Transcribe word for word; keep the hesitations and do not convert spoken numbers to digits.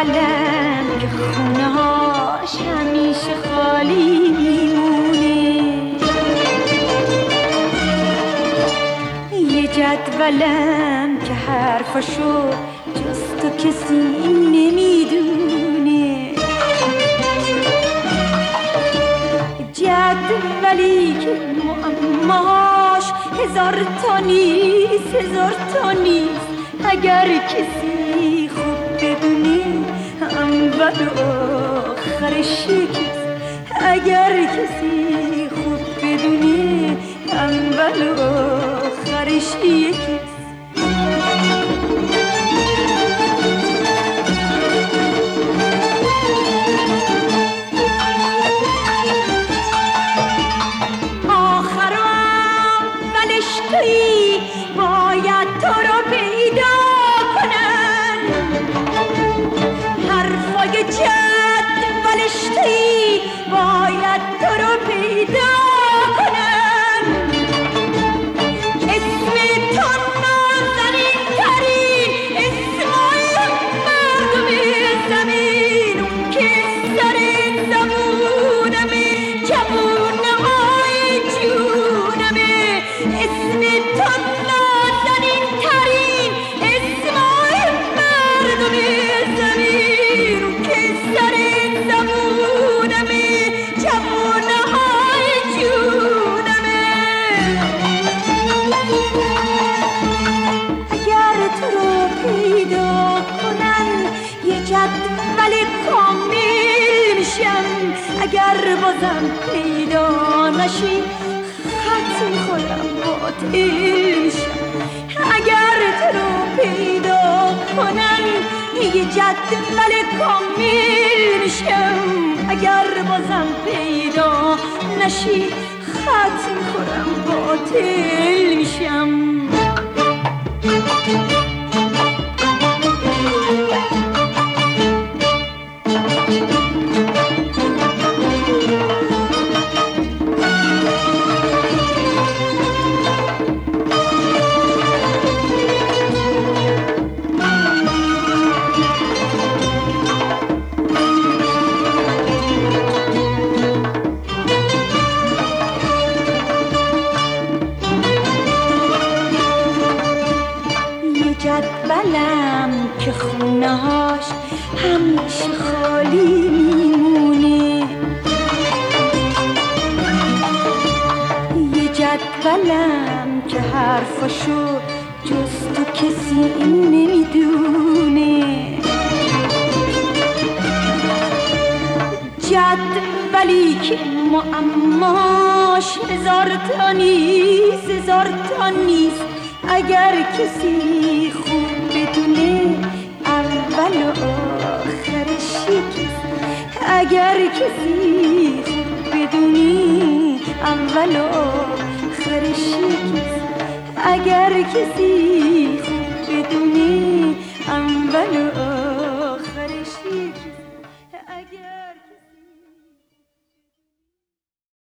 جدولم که خونه هاش همیشه خالی میمونه، یه جدولم که حرفاشو جز تو کسی نمیدونه، جدولی که معماش هزار تا نیست، هزار تا نیست. اگر کسی خوب بدونه اول و آخرش یکیست، اگر کسی خوب بدونه اول و آخرش یکیست. آخر و اولش تویی، باید تو رو پیدا کنن، حرفای جدولش تویی، باید تو رو پیدا کنن. اسم تو نازنین ترین اسمای مردم زمین، اون که سر زبونمه، جوونهای جونمه. اسم تو نازنین ترین اسمای مردم زمین، اون که سر زبونمه، جوونهای جونمه. اگر تو رو پیدا کنن یه جدول کامل میشم، اگر بازم پیدا نشی خط میخورم باطل میشم. اگر تو رو پیدا کنن یه جدول کامل میشم، اگر بازم پیدا نشی خط میخورم باطل میشم. جدولم که خونه هاش همیشه خالی میمونه، یه جدولم که حرفاشو جز تو کسی نمیدونه، جدولی که معماش هزار تا نیست، هزار تا نیست. اگر کسی خوب بدونه اول و آخرش یکیست، اگر کسی خوب بدونه اول و آخرش یکیست، اگر کسی خوب بدونه اول و آخرش